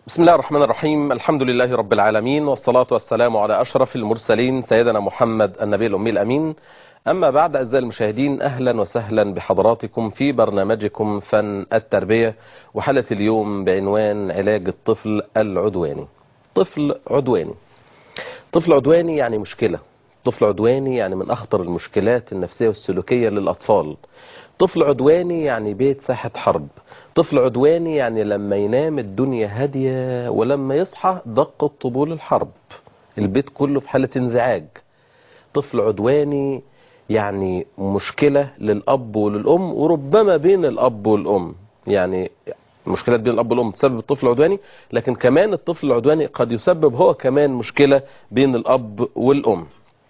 بسم الله الرحمن الرحيم. الحمد لله رب العالمين، والصلاة والسلام على أشرف المرسلين سيدنا محمد النبي الأمي الأمين. أما بعد، أعزائي المشاهدين، أهلا وسهلا بحضراتكم في برنامجكم فن التربية، وحلقة اليوم بعنوان علاج الطفل العدواني. طفل عدواني، طفل عدواني يعني مشكلة. طفل عدواني يعني من أخطر المشكلات النفسية والسلوكية للأطفال. طفل عدواني يعني بيت ساحة حرب. طفل عدواني يعني لما ينام الدنيا هادية، ولما يصحى دق طبول الحرب، البيت كله في حالة انزعاج. طفل عدواني يعني مشكلة للأب وللأم، وربما بين الأب والأم. يعني مشكلات بين الأب والأم تسبب الطفل العدواني، لكن كمان الطفل العدواني قد يسبب هو كمان مشكلة بين الأب والأم.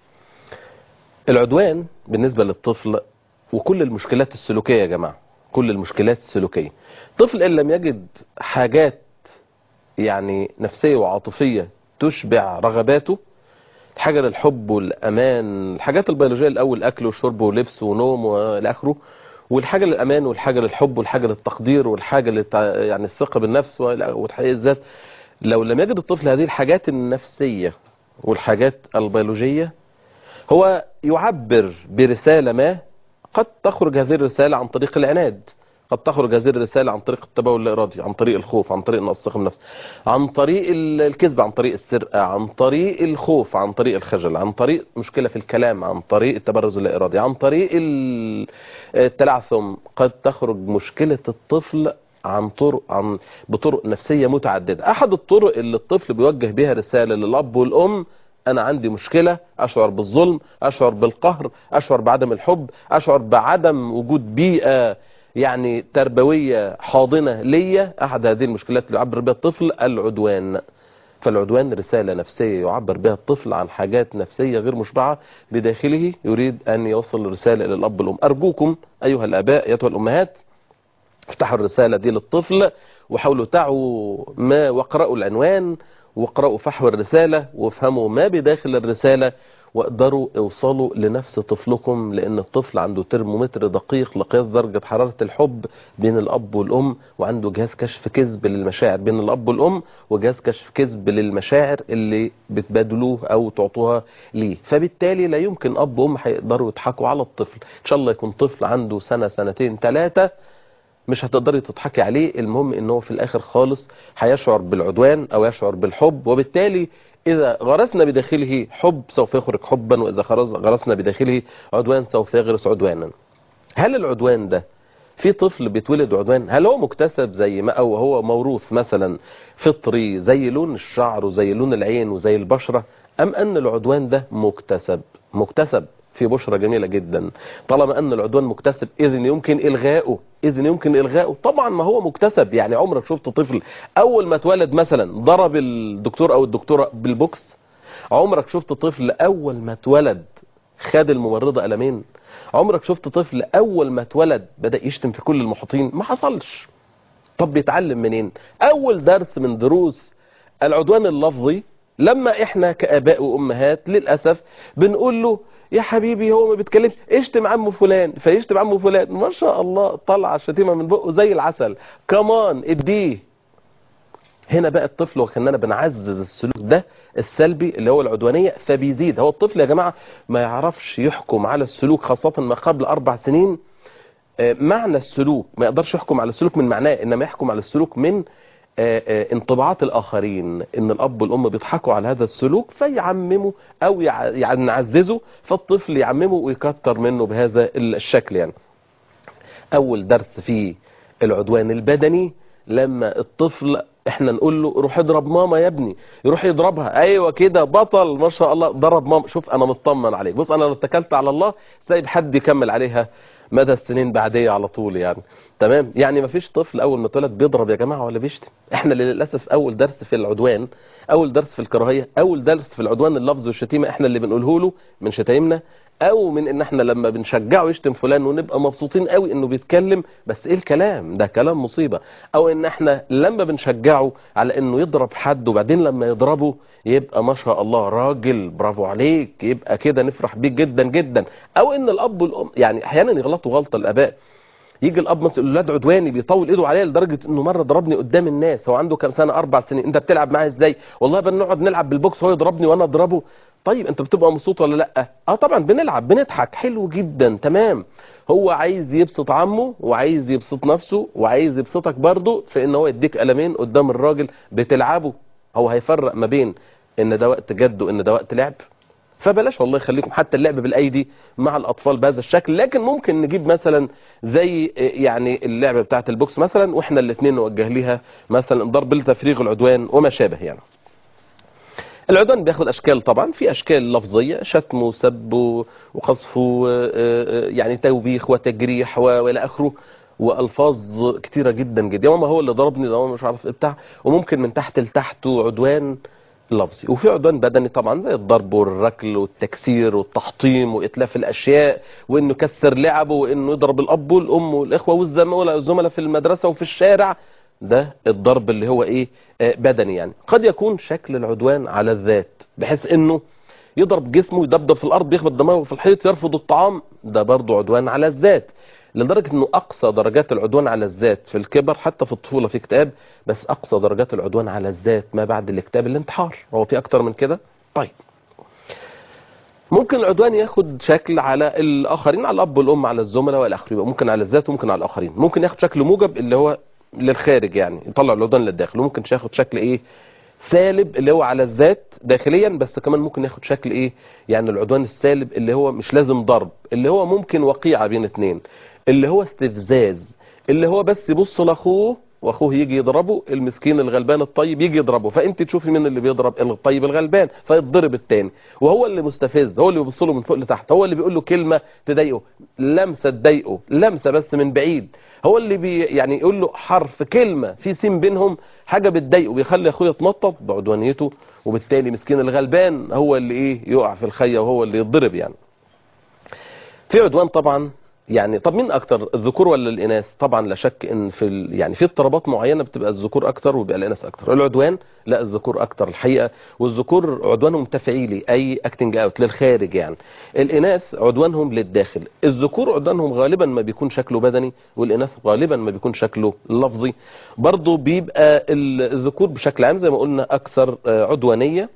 العدوان بالنسبة للطفل وكل المشكلات السلوكية يا جماعة، كل المشكلات السلوكية، طفل إن لم يجد حاجات يعني نفسية وعاطفية تشبع رغباته، الحاجة للحب والأمان، الحاجات البيولوجية الأول، أكل وشرب ولبس ونوم والى آخره، والحاجة للأمان والحاجة للحب والحاجة للتقدير والحاجة يعني الثقة بالنفس وتحقيق الذات. لو لم يجد الطفل هذه الحاجات النفسية والحاجات البيولوجية، هو يعبر برسالة ما. قد تخرج هذه الرسالة عن طريق العناد، قد تخرج هذه الرسالة عن طريق التبول الإرادي، عن طريق الخوف، عن طريق نقص الثقة بالنفس، عن طريق الكذب، عن طريق السرقة، عن طريق الخوف، عن طريق الخجل، عن طريق مشكلة في الكلام، عن طريق التبرز اللا إرادي، عن طريق التلعثم. قد تخرج مشكلة الطفل بطرق نفسية متعددة. أحد الطرق اللي الطفل بيوجه بها رسالة للأب والأم: أنا عندي مشكلة، أشعر بالظلم، أشعر بالقهر، أشعر بعدم الحب، أشعر بعدم وجود بيئة يعني تربوية حاضنة ليا. أحد هذه المشكلات اللي يعبر بها الطفل العدوان. فالعدوان رسالة نفسية يعبر بها الطفل عن حاجات نفسية غير مشبعة بداخله، يريد أن يوصل رسالة إلى الأب والأم. أرجوكم أيها الآباء أيها الأمهات، افتحوا الرسالة دي للطفل وحاولوا تعوا ما واقرأوا العنوان واقرأوا فحوى الرسالة وافهموا ما بداخل الرسالة، واقدروا اوصلوا لنفس طفلكم، لان الطفل عنده ترمومتر دقيق لقياس درجة حرارة الحب بين الاب والام، وعنده جهاز كشف كذب للمشاعر بين الاب والام، وجهاز كشف كذب للمشاعر اللي بتبادلوه او تعطوها ليه. فبالتالي لا يمكن اب وام هيقدروا يضحكوا على الطفل. ان شاء الله يكون طفل عنده سنة سنتين ثلاثة، مش هتقدري تضحكي عليه. المهم ان هو في الاخر خالص هيشعر بالعدوان او يشعر بالحب، وبالتالي اذا غرسنا بداخله حب سوف يخرج حبا، واذا غرسنا بداخله عدوان سوف يغرس عدوانا. هل العدوان ده في طفل بيتولد عدوان؟ هل هو مكتسب زي ما او هو موروث مثلا فطري زي لون الشعر وزي لون العين وزي البشرة، ام ان العدوان ده مكتسب؟ مكتسب. في بشرة جميلة جدا. طالما ان العدوان مكتسب، اذن يمكن الغائه، اذن يمكن الغائه. طبعا ما هو مكتسب. يعني عمرك شفت طفل اول ما اتولد مثلا ضرب الدكتور او الدكتورة بالبوكس؟ عمرك شفت طفل اول ما اتولد خد الممرضة قلمين؟ عمرك شفت طفل اول ما اتولد بدأ يشتم في كل المحيطين؟ ما حصلش. طب بيتعلم منين؟ اول درس من دروس العدوان اللفظي لما احنا كآباء وامهات للأسف بنقول له: يا حبيبي هو ما بيتكلمش، اشتم عمه فلان، فيشتم عمه فلان، ما شاء الله طلع الشتيمة من بقه زي العسل، كمان اديه. هنا بقى الطفل وكأننا بنعزز السلوك ده السلبي اللي هو العدوانية، فبيزيد. هو الطفل يا جماعة ما يعرفش يحكم على السلوك، خاصة ما قبل 4 سنين. معنى السلوك ما يقدرش يحكم على السلوك من معناه، انما يحكم على السلوك من انطباعات الآخرين. ان الأب والأم بيضحكوا على هذا السلوك فيعمموا او يعني نعززه، فالطفل يعممه ويكتر منه بهذا الشكل. يعني اول درس في العدوان البدني لما الطفل احنا نقول له: روح اضرب ماما يا ابني، يروح يضربها. ايوه كده بطل ما شاء الله، ضرب ماما، شوف انا مطمن عليك. بص انا لو اتكلت على الله سايب حد يكمل عليها مدى السنين بعديه على طول. يعني تمام. يعني ما فيش طفل اول ما اتولد بيضرب يا جماعه ولا بيشتم. احنا للاسف اول درس في العدوان، اول درس في الكراهيه، اول درس في العدوان اللفظ والشتيمه احنا اللي بنقوله له من شتايمنا، او من ان احنا لما بنشجعه يشتم فلان ونبقى مبسوطين قوي انه بيتكلم، بس ايه الكلام ده؟ كلام مصيبة. او ان احنا لما بنشجعه على انه يضرب حد وبعدين لما يضربه يبقى ما شاء الله راجل برافو عليك، يبقى كده نفرح بيك جدا جدا. او ان الاب والام يعني احيانا يغلطوا غلطة الاباء، يجي الاب مثلا الولاد عدواني بيطول ايده عليا لدرجه انه مره ضربني قدام الناس. هو عنده كام سنه؟ 4 سنين. انت بتلعب معاه ازاي؟ والله بنقعد نلعب بالبوكس، هو يضربني وانا اضربه. طيب انت بتبقى مبسوط ولا لا؟ طبعا بنلعب بنضحك، حلو جدا تمام. هو عايز يبسط عمه وعايز يبسط نفسه وعايز يبسطك برضه في ان هو يديك قلمين قدام الراجل بتلعبه. هو هيفرق ما بين ان ده وقت جد وان ده وقت لعب؟ فبلاش والله، خليكم حتى اللعب بالايدي مع الاطفال بهذا الشكل. لكن ممكن نجيب مثلا زي يعني اللعبه بتاعه البوكس مثلا، واحنا الاثنين نوجه ليها مثلا ضرب لتفريغ العدوان وما شابه يعني. العدوان بياخد اشكال طبعا، في اشكال لفظيه، شتم وسب وقذف يعني توبيخ وتجريح والى اخره، والفاظ كتيره جدا جدا. يا ماما هو اللي ضربني، ده مش عارف ايه بتاع. وممكن من تحت لتحت عدوان لفظي. وفي عدوان بدني طبعا زي الضرب والركل والتكسير والتحطيم واتلاف الاشياء، وانه يكسر لعبه، وانه يضرب الاب والام والاخوه والزملاء في المدرسه وفي الشارع. ده الضرب اللي هو ايه؟ بدني يعني. قد يكون شكل العدوان على الذات، بحيث انه يضرب جسمه، يدبدب في الارض، يخبط دماغه في الحيط، يرفض الطعام. ده برضه عدوان على الذات. لدرجه انه اقصى درجات العدوان على الذات في الكبر، حتى في الطفوله في اكتئاب، بس اقصى درجات العدوان على الذات ما بعد الاكتئاب الانتحار. هو في اكتر من كده؟ طيب ممكن العدوان ياخد شكل على الاخرين، على الاب والام، على الزملاء والى اخره. ممكن على الذات وممكن على الاخرين. ممكن ياخد شكل موجب اللي هو للخارج يعني، يطلع العدوان للداخل. وممكن ياخد شكل ايه؟ سالب اللي هو على الذات داخليا، بس كمان ممكن ياخد شكل ايه؟ يعني العدوان السالب اللي هو مش لازم ضرب، اللي هو ممكن وقيعة بين اتنين، اللي هو استفزاز، اللي هو بس يبص لاخوه واخوه يجي يضربه، المسكين الغلبان الطيب يجي يضربه، فانت تشوفي مين اللي بيضرب، الطيب الغلبان، فيتضرب التاني. وهو اللي مستفز، هو اللي بيبص له من فوق لتحت، هو اللي بيقول له كلمه تضايقه، لمسه تضايقه، لمسه بس من بعيد، هو اللي يعني يقول له حرف كلمه في سين بينهم، حاجه بتضايقه، بيخلي اخوه يتنطط بعدوانيته، وبالتالي مسكين الغلبان هو اللي ايه؟ يقع في الخيه وهو اللي يتضرب يعني. في عدوان طبعا يعني. طب مين اكتر، الذكور ولا الاناث؟ طبعا لا شك ان في يعني في اضطرابات معينه بتبقى الذكور اكتر وبيبقى الاناث اكتر. العدوان لا، الذكور اكتر الحقيقه، والذكور عدوانهم تفعيلي، اي اكتنج اوت للخارج يعني. الاناث عدوانهم للداخل. الذكور عدوانهم غالبا ما بيكون شكله بدني، والاناث غالبا ما بيكون شكله لفظي. برضه بيبقى الذكور بشكل عام زي ما قلنا اكثر عدوانيه.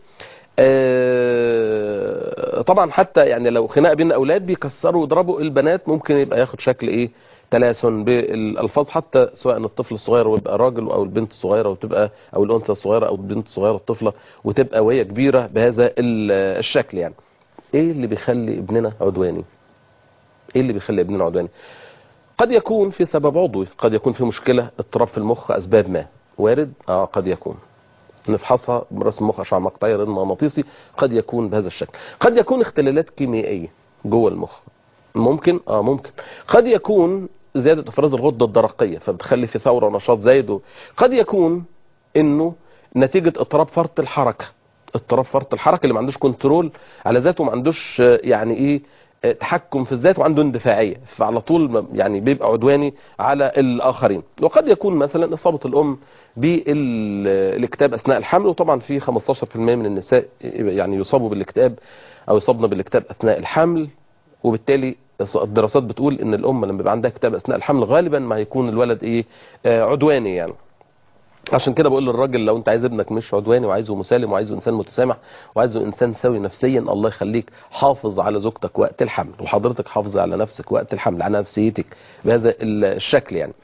طبعا حتى يعني لو خناقه بين اولاد بيكسروا ويضربوا البنات، ممكن يبقى ياخد شكل ايه؟ تلاسن بالالفاظ، حتى سواء الطفل الصغير ويبقى راجل، او البنت الصغيره وتبقى، او الانثى الصغيره او البنت الصغيره الطفله وتبقى وهي كبيره بهذا الشكل يعني. ايه اللي بيخلي ابننا عدواني؟ ايه اللي بيخلي ابننا عدواني؟ قد يكون في سبب عضوي، قد يكون في مشكله اضطراب في المخ، اسباب ما وارد. قد يكون نفحصها برسم مخ اشعه مقطعيه رنين مغناطيسي، قد يكون بهذا الشكل. قد يكون اختلالات كيميائيه جوه المخ، ممكن ممكن. قد يكون زياده افراز الغده الدرقيه فبتخلي في ثوره ونشاط زايد. قد يكون انه نتيجه اضطراب فرط الحركه، اضطراب فرط الحركه اللي ما عندوش كنترول على ذاته، ما عندوش يعني ايه؟ تحكم في الذات، وعنده اندفاعيه، فعلى طول يعني بيبقى عدواني على الاخرين. وقد يكون مثلا اصابه الام بالاكتئاب اثناء الحمل، وطبعا في 15% من النساء يعني يصابوا بالاكتئاب او يصابن بالاكتئاب اثناء الحمل. وبالتالي الدراسات بتقول ان الام لما بيبقى عندها اكتئاب اثناء الحمل غالبا ما هيكون الولد ايه؟ عدواني يعني. عشان كده بقول للراجل لو انت عايز ابنك مش عدواني، وعايزه مسالم، وعايزه انسان متسامح، وعايزه انسان سوي نفسيا، الله يخليك حافظ على زوجتك وقت الحمل، وحضرتك حافظ على نفسك وقت الحمل، على نفسيتك بهذا الشكل يعني.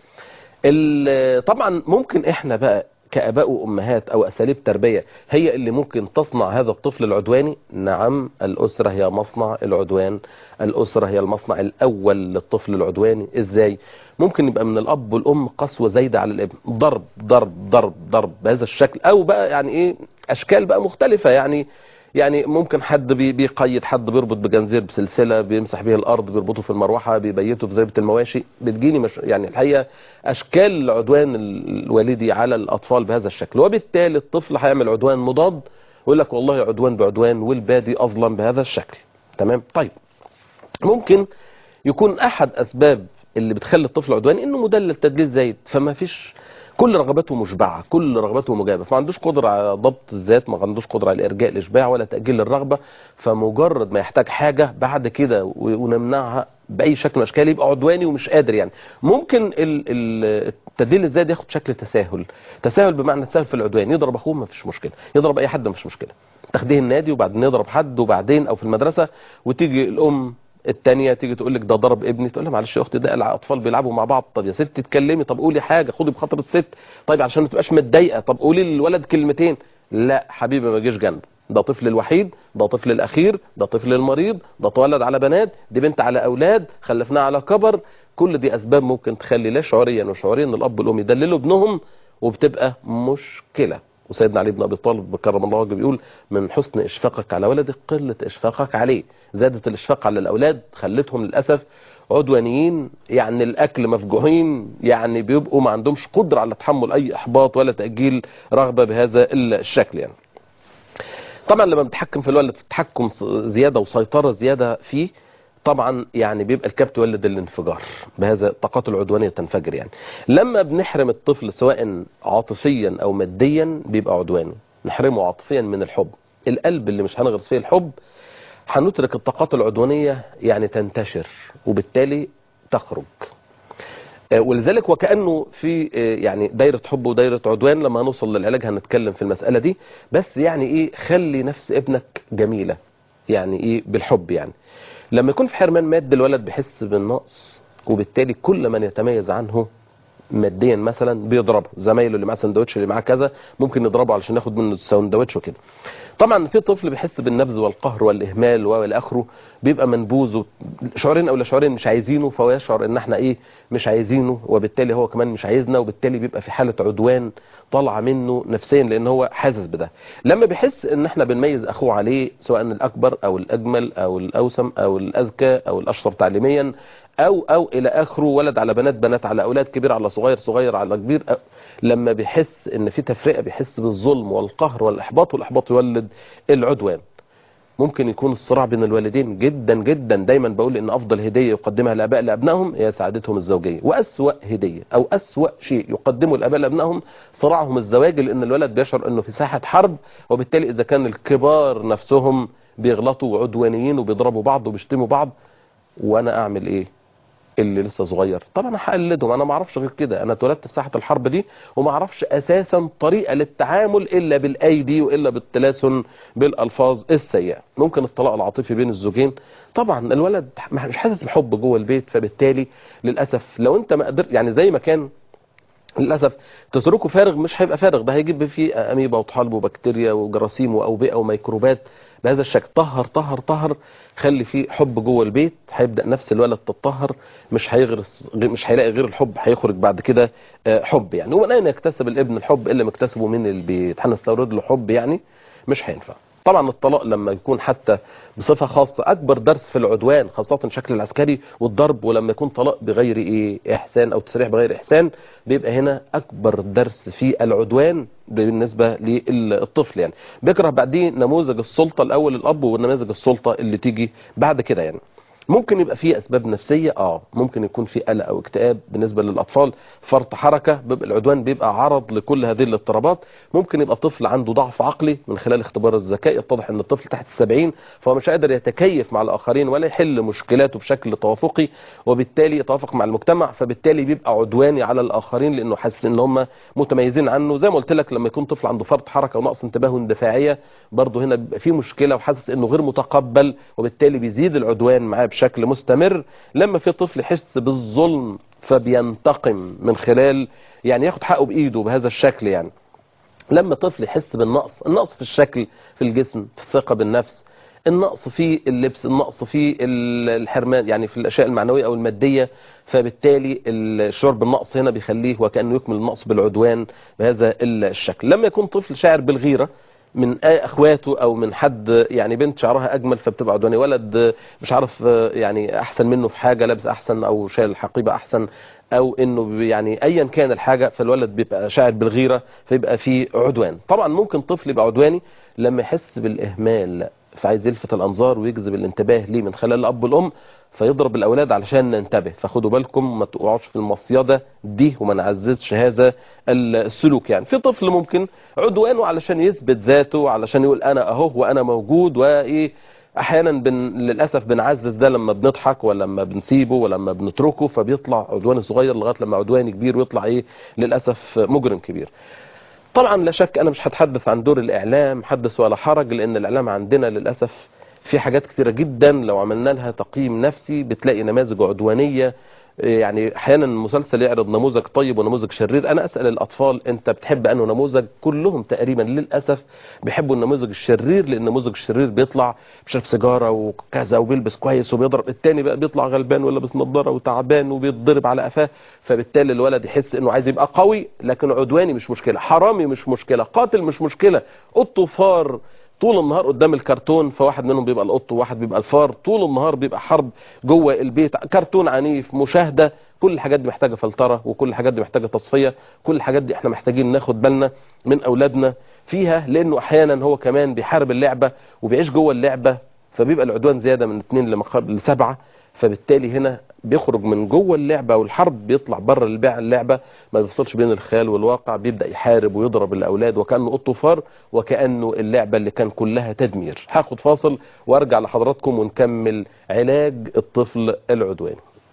طبعا ممكن احنا بقى كآباء وأمهات أو أساليب تربية هي اللي ممكن تصنع هذا الطفل العدواني. نعم، الأسرة هي مصنع العدوان، الأسرة هي المصنع الأول للطفل العدواني. إزاي؟ ممكن يبقى من الأب والأم قسوة زايدة على الابن، ضرب ضرب ضرب ضرب بهذا الشكل، أو بقى يعني إيه؟ أشكال بقى مختلفة يعني ممكن حد بيقيد، حد بيربط بجنزير بسلسله، بيمسح به الارض، بيربطه في المروحه، بيبيته في زربه المواشي. بتجيني يعني الحقيقه اشكال العدوان الوالدي على الاطفال بهذا الشكل. وبالتالي الطفل هيعمل عدوان مضاد، ويقول لك والله عدوان بعدوان والبادي اظلم بهذا الشكل. تمام. طيب ممكن يكون احد اسباب اللي بتخلي الطفل عدواني انه مدلل تدليل زايد، فما فيش كل رغباته مشبعه، كل رغباته مجابه، فما عندوش قدره على ضبط الذات، ما عندوش قدره على ارجاء الاشباع ولا تاجيل الرغبه. فمجرد ما يحتاج حاجه بعد كده ونمنعها باي شكل من الاشكال يبقى عدواني ومش قادر يعني. ممكن التدليل الزايد ياخد شكل تساهل، تساهل بمعنى تساهل في العدوان، يضرب اخوه ما فيش مشكله، يضرب اي حد ما فيش مشكله، تاخديه النادي وبعدين يضرب حد وبعدين او في المدرسه، وتيجي الام التانية تيجي تقول لك ده ضرب ابني، تقول لها معلش يا اختي ده الاطفال بيلعبوا مع بعض، طب يا ست اتكلمي، طب قولي حاجه، خدي بخاطر الست، طيب عشان ما تبقاش متضايقه، طب قولي للولد كلمتين. لا حبيبي ما تجيش جنبه، ده طفل الوحيد، ده طفل الاخير، ده طفل المريض، ده اتولد على بنات، دي بنت على اولاد، خلفناها على كبر. كل دي اسباب ممكن تخلي لا شعوريا وشعوريا ان الاب والام يدللوا ابنهم، وبتبقى مشكله. وسيدنا علي بن ابي طالب كرم الله وجهه بيقول من حسن اشفاقك على ولدك قله اشفاقك عليه. زادت الاشفاق على الاولاد خلتهم للاسف عدوانيين، يعني الاكل مفجوعين، يعني بيبقوا ما عندهمش قدره على تحمل اي احباط ولا تاجيل رغبه بهذا الشكل يعني. طبعا لما بنتحكم في الولد في تحكم زياده وسيطره زياده فيه، طبعا يعني بيبقى الكبت يولد الانفجار، بهذا الطاقات العدوانيه تنفجر يعني. لما بنحرم الطفل سواء عاطفيا او ماديا بيبقى عدواني، نحرمه عاطفيا من الحب، القلب اللي مش هنغرس فيه الحب هنترك الطاقات العدوانيه يعني تنتشر وبالتالي تخرج. ولذلك وكأنه في يعني دايرة حب ودايرة عدوان. لما هنوصل للعلاج هنتكلم في المسألة دي، بس يعني ايه خلي نفس ابنك جميلة، يعني ايه بالحب يعني. لما يكون في حرمان مادي الولد بيحس بالنقص، وبالتالي كل من يتميز عنه ماديا مثلا بيضربه، زمايله اللي معاه سندوتش اللي معاه كذا ممكن يضربه علشان ياخد منه السندوتش وكده. طبعا في طفل بيحس بالنبذ والقهر والاهمال والى اخره، بيبقى منبوذ شعورين او لا شعورين مش عايزينه، فهو يشعر ان احنا ايه مش عايزينه، وبالتالي هو كمان مش عايزنا، وبالتالي بيبقى في حاله عدوان طالعه منه نفسيا لان هو حاسس بده. لما بيحس ان احنا بنميز اخوه عليه سواء الاكبر او الاجمل او الاوسم او الاذكى او الاشطر تعليميا او الى اخره، ولد على بنات، بنات على اولاد، كبير على صغير، صغير على كبير، لما بيحس ان في تفرقه بيحس بالظلم والقهر والاحباط، والاحباط يولد العدوان. ممكن يكون الصراع بين الوالدين جدا جدا. دايما بقول ان افضل هديه يقدمها الاباء لابنائهم هي سعادتهم الزوجيه، واسوا هديه او اسوا شيء يقدمه الاباء لابنائهم صراعهم الزواجي، لان الولد بيشعر انه في ساحه حرب، وبالتالي اذا كان الكبار نفسهم بيغلطوا عدوانيين وبيضربوا بعض وبيشتموا بعض، وانا اعمل ايه اللي لسه صغير؟ طبعا هقلدهم، انا ما اعرفش غير كده، انا اتولدت في ساحه الحرب دي وما اعرفش اساسا طريقه للتعامل الا بالايدي والا بالتلاسن بالالفاظ السيئه. ممكن الطلاق العاطفي بين الزوجين، طبعا الولد مش حاسس بحب جوه البيت، فبالتالي للاسف لو انت ما قدر يعني زي ما كان للاسف تتركه فارغ مش هيبقى فارغ، ده هيجيب فيه اميبا وطحالب وبكتيريا وجراثيم واوبئه وميكروبات بهذا الشكل. طهر طهر طهر، خلي فيه حب جوه البيت، هيبدا نفس الولد تتطهر، مش هيغرس، مش هيلاقي غير الحب، هيخرج بعد كده حب يعني. ومن اين يكتسب الابن الحب الا مكتسبه من البيت؟ هنستورد له حب يعني؟ مش هينفع. طبعا الطلاق لما يكون حتى بصفه خاصه اكبر درس في العدوان، خاصه الشكل العسكري والضرب، ولما يكون طلاق بغير احسان او تسريح بغير احسان، بيبقى هنا اكبر درس في العدوان بالنسبه للطفل يعني. بيكره بعديه نموذج السلطه الاول الاب، ونماذج السلطه اللي تيجي بعد كده يعني. ممكن يبقى فيه اسباب نفسيه، ممكن يكون في قلق او اكتئاب بالنسبه للاطفال، فرط حركه، بيبقى العدوان بيبقى عرض لكل هذه الاضطرابات. ممكن يبقى طفل عنده ضعف عقلي من خلال اختبار الذكاء، يتضح ان الطفل تحت ال70 فهو مش قادر يتكيف مع الاخرين ولا يحل مشكلاته بشكل توافقي، وبالتالي يتوافق مع المجتمع، فبالتالي بيبقى عدواني على الاخرين لانه حاسس ان هم متميزين عنه. زي ما قلت لك لما يكون طفل عنده فرط حركه ونقص انتباه واندفاعيه، برضه هنا بيبقى في مشكله وحاسس انه غير متقبل، وبالتالي بيزيد العدوان معاه بشكل مستمر. لما في طفل يحس بالظلم فبينتقم من خلال يعني ياخد حقه بايده بهذا الشكل يعني. لما طفل يحس بالنقص، النقص في الشكل، في الجسم، في الثقه بالنفس، النقص في اللبس، النقص في الحرمان يعني في الاشياء المعنويه او الماديه، فبالتالي الشعور بالنقص هنا بيخليه وكانه يكمل النقص بالعدوان بهذا الشكل. لما يكون طفل شاعر بالغيره من اخواته او من حد، يعني بنت شعرها اجمل فبتبقى عدواني، ولد مش عارف يعني احسن منه في حاجه، لابس احسن او شايل الحقيبه احسن، او انه يعني ايا كان الحاجه، فالولد بيبقى شاعر بالغيره فيبقى فيه عدوان. طبعا ممكن طفل يبقى عدواني لما يحس بالاهمال فعايز يلفت الانظار ويجذب الانتباه ليه من خلال الاب والام، فيضرب الاولاد علشان ننتبه. فخدوا بالكم ما تقعوش في المصيده دي وما نعززش هذا السلوك. يعني في طفل ممكن عدوانه علشان يثبت ذاته، علشان يقول انا اهو وانا موجود وايه. احيانا للاسف بنعزز ده لما بنضحك ولا لما بنسيبه ولا لما بنتركه، فبيطلع عدواني صغير لغايه لما عدواني كبير ويطلع ايه للاسف مجرم كبير. طبعا لا شك انا مش هتحدث عن دور الاعلام حدث ولا حرج، لان الاعلام عندنا للاسف في حاجات كتيره جدا لو عملنا لها تقييم نفسي بتلاقي نماذج عدوانيه. يعني احيانا المسلسل يعرض نموذج طيب ونموذج شرير. انا اسال الاطفال انت بتحب انه نموذج؟ كلهم تقريبا للاسف بيحبوا النموذج الشرير، لان النموذج الشرير بيطلع بيشرب سيجاره وكذا وبيلبس كويس وبيضرب. التاني بقى بيطلع غلبان ولابس نظاره وتعبان وبيتضرب على قفاه، فبالتالي الولد يحس انه عايز يبقى قوي، لكن عدواني مش مشكله، حرامي مش مشكله، قاتل مش مشكله، قط وفار طول النهار قدام الكرتون، فواحد منهم بيبقى القط وواحد بيبقى الفار، طول النهار بيبقى حرب جوه البيت، كرتون عنيف، مشاهده. كل الحاجات دي محتاجه فلتره، وكل الحاجات دي محتاجه تصفيه، كل الحاجات دي احنا محتاجين ناخد بالنا من اولادنا فيها، لانه احيانا هو كمان بيحارب اللعبه وبيعيش جوه اللعبه، فبيبقى العدوان زياده من 2 ل7، فبالتالي هنا بيخرج من جوه اللعبه والحرب بيطلع بره اللعبه، ما بيفصلش بين الخيال والواقع، بيبدا يحارب ويضرب الاولاد وكانه قط وفار، وكانه اللعبه اللي كان كلها تدمير. هاخد فاصل وارجع لحضراتكم ونكمل علاج الطفل العدواني.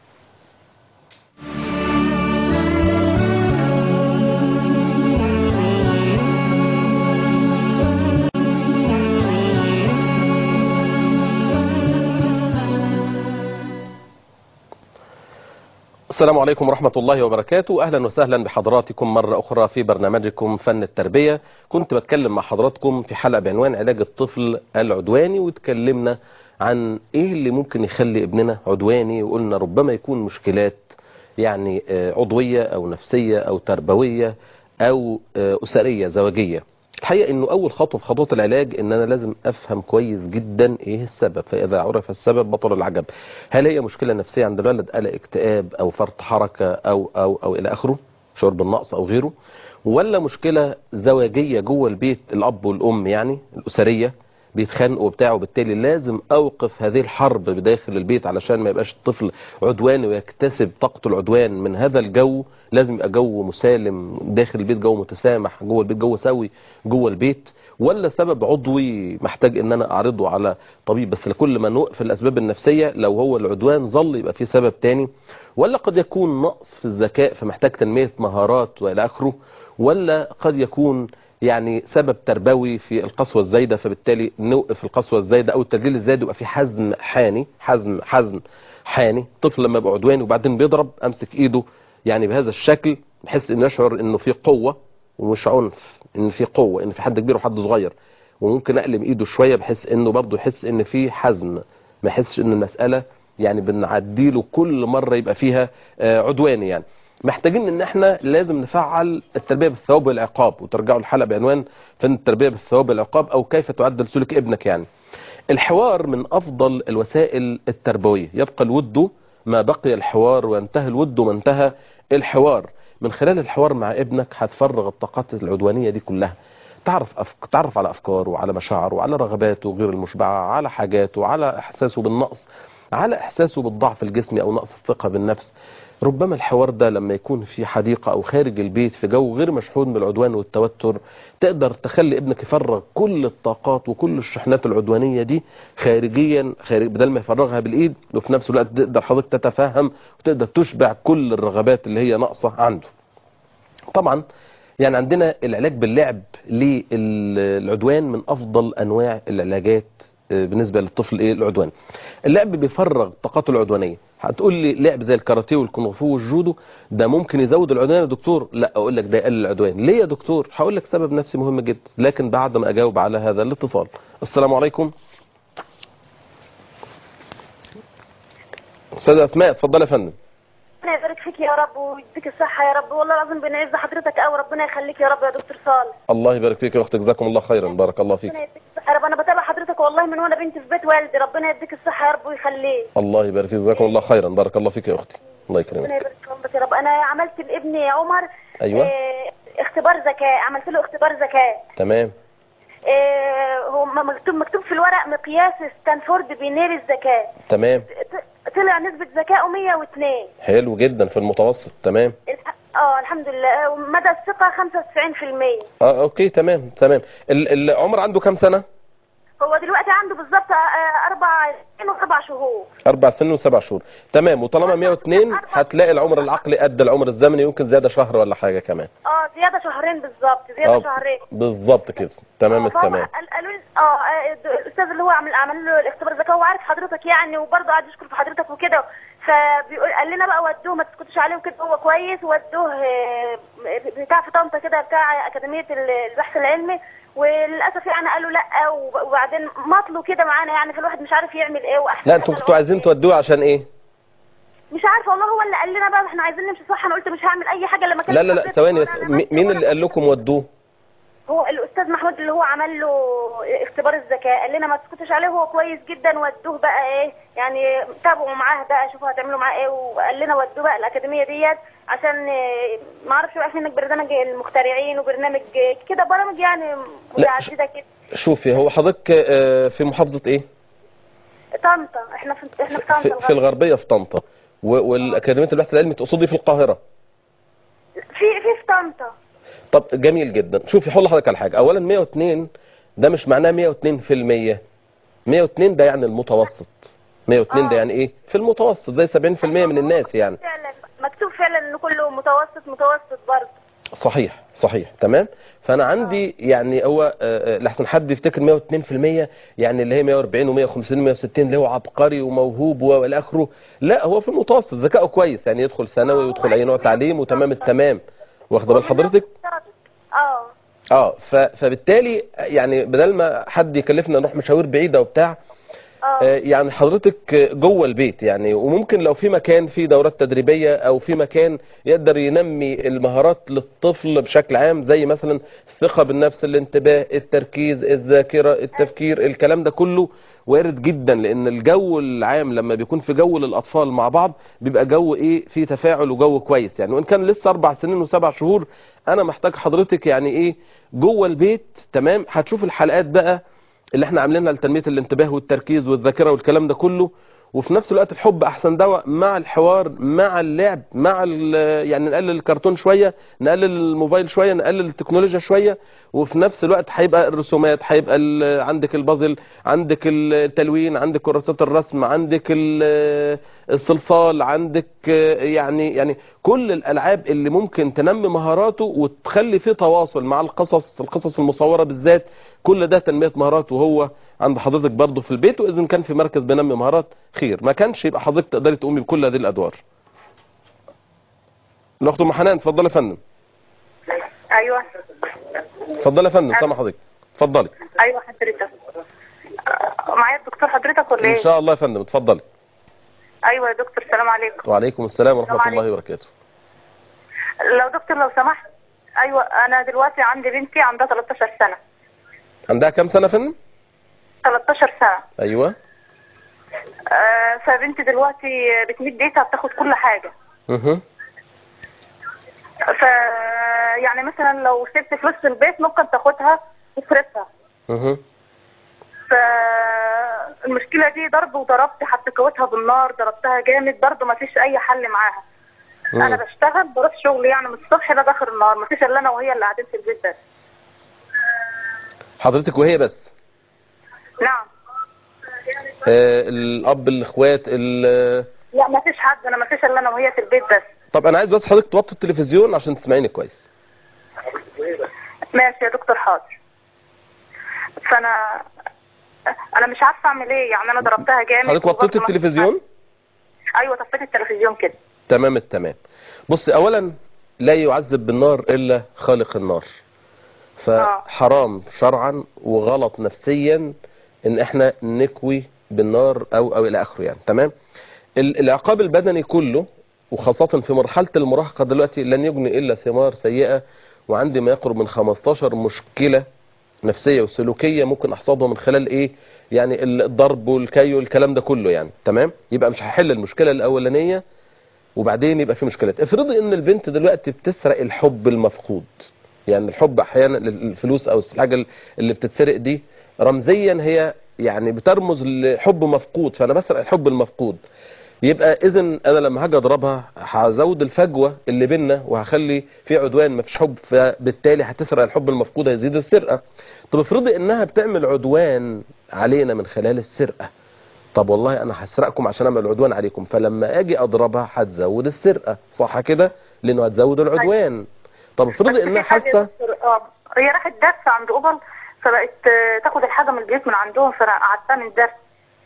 السلام عليكم ورحمة الله وبركاته. أهلا وسهلا بحضراتكم مرة أخرى في برنامجكم فن التربية. كنت بتكلم مع حضراتكم في حلقة بعنوان علاج الطفل العدواني، وتكلمنا عن إيه اللي ممكن يخلي ابننا عدواني، وقلنا ربما يكون مشكلات يعني عضوية أو نفسية أو تربوية أو أسرية زواجية. الحقيقة انه اول خطوة في خطوات العلاج ان انا لازم افهم كويس جدا ايه السبب، فاذا عرف السبب بطل العجب. هل هي مشكلة نفسية عند الولد، قلق، اكتئاب او فرط حركة او الى اخره، شعور بالنقص او غيره، ولا مشكلة زواجية جوه البيت، الاب والام يعني الاسرية بيتخانقوا وبتاع، وبالتالي لازم اوقف هذه الحرب بداخل البيت علشان ما يبقاش الطفل عدواني ويكتسب طاقته العدوان من هذا الجو. لازم يبقى جو مسالم داخل البيت، جو متسامح جوه البيت، جو سوي جوه البيت. ولا سبب عضوي محتاج ان انا اعرضه على طبيب؟ بس لكل ما نوقف الاسباب النفسية لو هو العدوان ظل يبقى في سبب تاني. ولا قد يكون نقص في الذكاء فمحتاج تنمية مهارات والى اخره. ولا قد يكون يعني سبب تربوي في القسوة الزايدة، فبالتالي نوقف القسوة الزايدة او التدليل الزايد، يبقى في حزم حاني، حزم حاني. طفل لما يبقى عدواني وبعدين بيضرب، امسك ايده يعني بهذا الشكل بحس انه يشعر انه في قوة ومش عنف، ان في قوة، ان في حد كبير وحد صغير. وممكن اقلم ايده شوية بحيث انه برضه يحس ان في حزم، ما يحسش ان المسألة يعني بنعديله كل مرة يبقى فيها عدواني. يعني محتاجين ان احنا لازم نفعل التربية بالثواب والعقاب، وترجعوا الحلقة بعنوان فن التربية بالثواب والعقاب او كيف تعدل سلوك ابنك. يعني الحوار من افضل الوسائل التربوية، يبقى الود ما بقي الحوار وينتهي الود ما انتهى الحوار. من خلال الحوار مع ابنك هتفرغ الطاقات العدوانية دي كلها، تعرف على افكاره وعلى مشاعره وعلى رغباته غير المشبعة، على حاجاته، على احساسه بالنقص، على احساسه بالضعف الجسمي او نقص الثقة بالنفس. ربما الحوار ده لما يكون في حديقة او خارج البيت في جو غير مشحون بالعدوان والتوتر، تقدر تخلي ابنك يفرغ كل الطاقات وكل الشحنات العدوانية دي خارجيا، بدل ما يفرغها بالايد، وفي نفس الوقت تقدر حضرتك تتفهم وتقدر تشبع كل الرغبات اللي هي ناقصة عنده. طبعا يعني عندنا العلاج باللعب للعدوان من افضل انواع العلاجات بالنسبة للطفل العدواني. اللعب بيفرغ طاقاته العدوانية. هتقول لي لعب زي الكاراتيه والكونغ فو والجودو ده ممكن يزود العدوان يا دكتور؟ لا، اقول لك ده يقلل العدوان. ليه يا دكتور؟ هقول لك سبب نفسي مهم جدا، لكن بعد ما اجاوب على هذا الاتصال. السلام عليكم. استاذه اسماء، اتفضلي يا فندم. ربنا يبارك فيك يا رب ويديك الصحة يا رب، والله العظيم بنعز حضرتك قوي، ربنا يخليك يا رب يا دكتور صالح. الله يبارك فيك يا اختي، جزاكم الله خيرا، بارك الله فيك. ربنا يديك الصحة يا رب، انا بتابع حضرتك والله من وانا بنتي في بيت والدي، ربنا يديك الصحة يا رب ويخليك. الله يبارك فيك، جزاكم الله خيرا، بارك الله فيك يا اختي، الله يكرمك. ربنا يبارك في عمرك يا رب. انا عملت لابني عمر ايوه اختبار ذكاء، عملت له اختبار ذكاء. تمام. هو مكتوب في الورق مقياس ستانفورد بينير الذكاء. تمام. طلع نسبة ذكائه 102. حلو جدا في المتوسط. تمام. الحمد لله. مدى الثقة 95%. اوكي تمام تمام. العمر عنده كام سنة؟ هو دلوقتي عنده بالظبط 4 سنين و7 شهور. 4 سنين و7 شهور. تمام. وطالما 102 هتلاقي العمر العقلي قد العمر الزمني، يمكن زيادة شهر ولا حاجة كمان. زيادة شهرين بالظبط، زيادة شهرين بالظبط كده. تمام التمام. قالوا لي الاستاذ اللي هو عمل له الاختبار الذكاء، وعارف حضرتك يعني، وبرضه قعد يشكر في حضرتك وكده، فبيقول قال لنا بقى ودوه ما تسكتوش عليه وكده، هو كويس، ودوه بتاع في طنطا كده بتاع أكاديمية البحث العلمي، وللاسف يعني قالوا لا، وبعدين مطلوا كده معانا يعني، فالواحد مش عارف يعمل ايه. واحسن لا انتوا كنتوا عايزين تودوه عشان ايه؟ مش عارفه والله، هو اللي قال لنا بقى احنا عايزين نمشي صح. انا قلت مش هعمل اي حاجه لما كان. لا ثواني بس، مين اللي قال لكم ودوه؟ هو الاستاذ محمود اللي هو عمل له اختبار الذكاء، قال لنا ما تسكتوش عليه، هو كويس جدا، ودوه بقى ايه يعني، تابعوا معاه بقى، شوفوا هتعملوا معاه ايه، وقال لنا ودوه بقى الاكاديميه ديت عشان ما اعرفش بقى، في هناك برنامج المخترعين وبرنامج كده، برامج يعني متعدده كده. شوفي، هو حضرتك في محافظه ايه؟ طنطا. احنا في طنطا في الغربيه في طنطا. والاكاديميه البحث العلمي تقصدي في القاهره؟ في طنطا. طب جميل جدا. شوفي هقول لحضرتك على حاجه. اولا 102 ده مش معناه 102%. 102 ده يعني المتوسط. 102 ده يعني ايه؟ في المتوسط، زي 70% من الناس يعني. فعلا مكتوب فعلا انه كله متوسط برضه. صحيح تمام. فانا عندي يعني هو لحسن حد يفتكر 102% يعني اللي هي 140 و150 و160 اللي هو عبقري وموهوب والى اخره. لا، هو في المتوسط، ذكائه كويس يعني، يدخل ثانوي ويدخل اي نوع تعليم وتمام التمام. واخده بال حضرتك؟ فبالتالي يعني بدل ما حد يكلفنا نروح مشاوير بعيده وبتاع، يعني حضرتك جوه البيت يعني، وممكن لو في مكان فيه دورات تدريبيه او في مكان يقدر ينمي المهارات للطفل بشكل عام، زي مثلا الثقه بالنفس، الانتباه، التركيز، الذاكره، التفكير، الكلام ده كله وارد جدا. لان الجو العام لما بيكون في جو للاطفال مع بعض بيبقى جو ايه، فيه تفاعل وجو كويس يعني. وان كان لسه 4 سنين و7 شهور، انا محتاج حضرتك يعني ايه جوه البيت. تمام. هتشوف الحلقات بقى اللي احنا عاملينها لتنميه الانتباه والتركيز والذاكره والكلام ده كله، وفي نفس الوقت الحب احسن دواء، مع الحوار، مع اللعب، مع يعني نقلل الكرتون شويه، نقلل الموبايل شويه، نقلل التكنولوجيا شويه، وفي نفس الوقت هيبقى الرسومات، هيبقى عندك البازل، عندك التلوين، عندك كراسات الرسم، عندك الصلصال، عندك يعني كل الالعاب اللي ممكن تنمي مهاراته وتخلي فيه تواصل مع القصص المصوره بالذات. كل ده تنميه مهارات وهو عند حضرتك برضه في البيت، واذا كان في مركز بينمي مهارات خير، ما كانش يبقى حضرتك تقدري تقومي بكل هذه الادوار. الاخت ام حنان، اتفضلي يا فندم. ايوه اتفضلي يا فندم، سامع حضرتك، اتفضلي. ايوه حضرتك معايا الدكتور حضرتك ولا ايه؟ ان شاء الله يا فندم، اتفضلي. ايوه يا دكتور، السلام عليكم. وعليكم السلام ورحمه الله وبركاته. لو دكتور لو سمحت. ايوه انا دلوقتي عندي بنتي عندها 13 سنه. عندها كام سنه يا فندم؟ 13 سنه. ايوه. فبنتي دلوقتي بتمد ايدها بتاخد كل حاجه. ف يعني مثلا لو سبت فلوس في البيت ممكن تاخدها تصرفها. فالمشكله دي ضرب، وضربت حطيتها بالنار، ضربتها جامد برضه ما فيش اي حل معاها. انا بشتغل بروح شغل يعني من الصبح لغايه اخر النهار، ما فيش الا انا وهي اللي قاعدين في البيت بس. حضرتك وهي بس؟ نعم. الاب، الاخوات، لا ما فيش حد، انا ما فيش الا انا وهي في البيت بس. طب انا عايز بس حضرتك توطي التلفزيون عشان تسمعيني كويس. ماشي يا دكتور، حاضر. انا مش عارفه اعمل ايه يعني، انا ضربتها جامد. حضرتك وطيتي التلفزيون؟ ايوه طفيت التلفزيون كده. تمام التمام. بصي، اولا لا يعذب بالنار الا خالق النار، فحرام شرعا وغلط نفسيا ان احنا نكوي بالنار او الى اخره يعني. تمام. العقاب البدني كله وخاصة في مرحلة المراهقة دلوقتي لن يجني الا ثمار سيئة، وعندي ما يقرب من 15 مشكلة نفسية وسلوكية ممكن احصادها من خلال ايه يعني الضرب والكي والكلام ده كله يعني. تمام. يبقى مش هحل المشكلة الاولانية وبعدين يبقى في مشكلات. افرضي ان البنت دلوقتي بتسرق الحب المفقود، يعني الحب احيانا الفلوس او الحاجه اللي بتتسرق دي رمزيا هي يعني بترمز لحب مفقود، فانا بسرق الحب المفقود. يبقى اذا انا لما هاجي اضربها هزود الفجوه اللي بيننا وهخلي في عدوان، مفيش حب، فبالتالي هتسرق الحب المفقود، هيزيد السرقه. طب افرضي انها بتعمل عدوان علينا من خلال السرقه، طب والله انا هسرقكم عشان اعمل عدوان عليكم، فلما اجي اضربها هتزود السرقه، صح كده؟ لانه هتزود العدوان. طب افرضي انها حاسه هي راحت درس عند قبل، فبقت تاخد الحاجه من البيت من عندهم، فقعدتها من الدرس.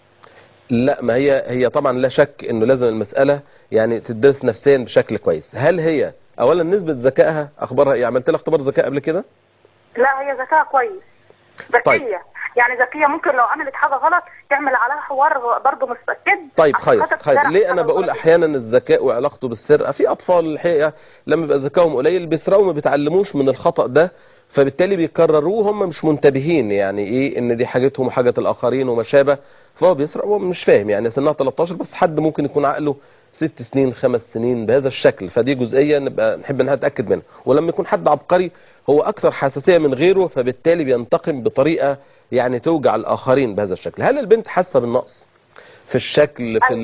لا، ما هي طبعا لا شك انه لازم المساله يعني تدرس نفسيا بشكل كويس. هل هي اولا نسبه ذكائها اخبارها ايه؟ عملت لها اختبار ذكاء قبل كده؟ لا، هي ذكائها كويس، ذكيه. طيب. يعني ذكيه، ممكن لو عملت حاجه غلط تعمل عليها حوار برضه مستكد. طيب خير. ليه انا بقول احيانا الذكاء وعلاقته بالسرقه؟ في اطفال الحقيقه لما بيبقى ذكائهم قليل بيسرقوا ما بيتعلموش من الخطا ده، فبالتالي بيكرروه هم مش منتبهين يعني ايه ان دي حاجتهم وحاجه الاخرين وما شابه، فهو بيسرق وهو مش فاهم. يعني سنها 13 بس، حد ممكن يكون عقله 6 سنين 5 سنين بهذا الشكل، فدي جزئيه نبقى نحب انها نتاكد منها. ولما يكون حد عبقري هو اكثر حساسيه من غيره، فبالتالي بينتقم بطريقه يعني توجع الاخرين بهذا الشكل. هل البنت حاسه بالنقص في الشكل في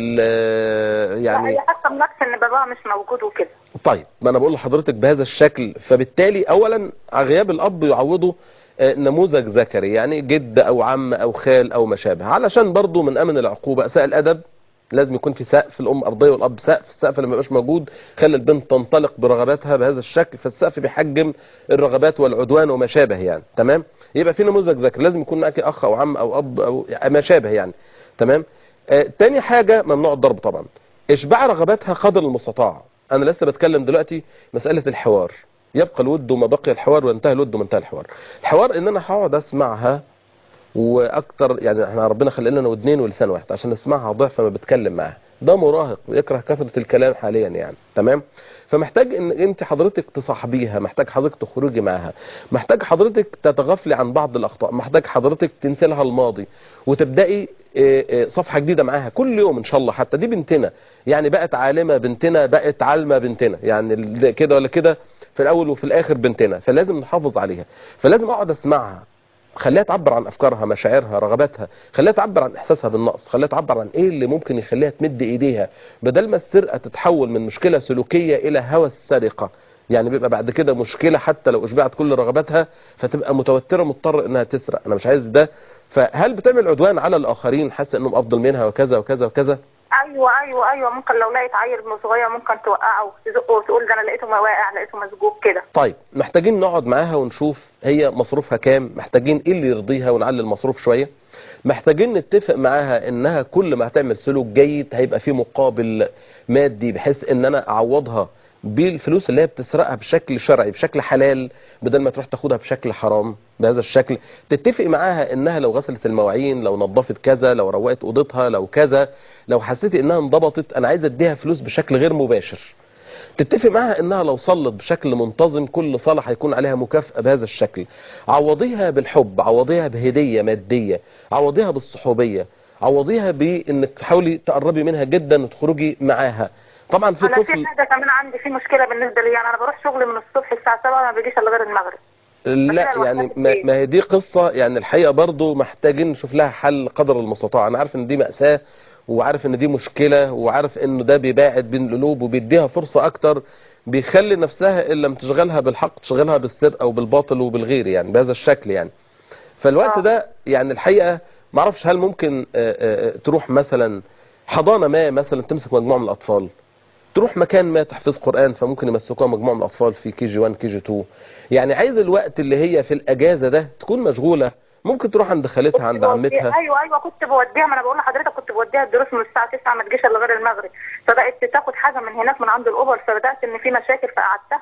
يعني هي حاسه بنقص ان باباها مش موجود وكده؟ طيب، ما انا بقول لحضرتك بهذا الشكل، فبالتالي اولا غياب الاب يعوضه نموذج ذكري، يعني جد او عم او خال او ما شابه، علشان برضه من امن العقوبه اساء الادب لازم يكون في سقف، الام ارضيه والاب سقف. السقف لما يبقاش موجود خلى البنت تنطلق برغباتها بهذا الشكل، فالسقف بيحجم الرغبات والعدوان وما شابه يعني. تمام؟ يبقى في نموذج ذكري، لازم يكون معاكي اخ او عم او اب او ما شابه يعني. تمام؟ تاني حاجه ممنوع الضرب طبعا. اشباع رغباتها قدر المستطاع. انا لسه بتكلم دلوقتي مساله الحوار، يبقى الود ما بقي الحوار وينتهي الود ما انتهى الحوار. الحوار ان انا هقعد اسمعها واكتر، يعني احنا ربنا خلق لنا ودنين ولسان واحد عشان نسمعها ضعف ما بتكلم معاها. ده مراهق يكره كثره الكلام حاليا يعني. تمام؟ فمحتاج ان انت حضرتك تصاحبيها، محتاج حضرتك تخرجي معاها، محتاج حضرتك تتغافلي عن بعض الاخطاء، محتاج حضرتك تنسي لها الماضي وتبداي صفحه جديده معاها كل يوم ان شاء الله. حتى دي بنتنا يعني بقت عالمه بنتنا، بقت عالمه بنتنا، يعني كده ولا كده في الاول وفي الاخر بنتنا، فلازم نحافظ عليها. فلازم اقعد اسمعها، خليها تعبر عن افكارها، مشاعرها، رغباتها، خليها تعبر عن احساسها بالنقص، خليها تعبر عن ايه اللي ممكن يخليها تمد ايديها، بدل ما السرقه تتحول من مشكله سلوكيه الى هوى السرقه. يعني بيبقى بعد كده مشكله حتى لو اشبعت كل رغباتها، فتبقى متوتره مضطره انها تسرق. انا مش عايز ده. فهل بتعمل عدوان على الاخرين، حاسه انهم افضل منها وكذا وكذا وكذا؟ ايوه، ممكن لو لقيت عيل صغير ممكن توقعه وتزقه وتقول ده انا لقيته واقع، لقيته مسجوب كده. طيب محتاجين نقعد معاها ونشوف هي مصروفها كام، محتاجين ايه اللي يرضيها ونعلي المصروف شويه، محتاجين نتفق معاها انها كل ما هتعمل سلوك جيد هيبقى فيه مقابل مادي، بحيث ان انا اعوضها بالفلوس اللي هي بتسرقها بشكل شرعي بشكل حلال، بدل ما تروح تاخدها بشكل حرام بهذا الشكل. تتفق معاها انها لو غسلت المواعين، لو نظفت كذا، لو روقت اوضتها، لو كذا، لو حسيتي انها انضبطت انا عايز اديها فلوس بشكل غير مباشر. تتفق معاها انها لو صلت بشكل منتظم كل صلاة هيكون عليها مكافأة بهذا الشكل. عوضيها بالحب، عوضيها بهدية مادية، عوضيها بالصحوبية، عوضيها بانك تحاولي تقربي منها جدا وتخرجي معاها. طبعا في طفل. في حاجه كمان عندي، في مشكله بالنسبه لي، يعني انا بروح شغل من الصبح الساعه 7 ما بيجيش الا غير المغرب. لا يعني ما هي دي قصه يعني الحقيقه برضو محتاجين نشوف لها حل قدر المستطاع. انا عارف ان دي مأساة وعارف ان دي مشكله وعارف انه ده بيباعد بين القلوب وبيديها فرصه اكتر، بيخلي نفسها ان لم تشغلها بالحق تشغلها بالسرقه او بالباطل وبالغير يعني بهذا الشكل يعني. فالوقت ده يعني الحقيقه ما اعرفش هل ممكن تروح مثلا حضانه ما، مثلا تمسك مجموعه من الاطفال، تروح مكان ما تحفظ قرآن، فممكن يمسكوها مجموعة من الأطفال في كي جي 1 كي جي 2. يعني عايز الوقت اللي هي في الأجازة ده تكون مشغولة، ممكن تروح عند خالتها عند عمتها. ايوه كنت بوديها، ما انا بقول لحضرتك كنت بوديها الدروس من الساعة 9 ما تجيش الا غير المغرب، فبقت تاخد حاجة من هناك من عند الأوبر، فبدأت ان في مشاكل فقعدتها.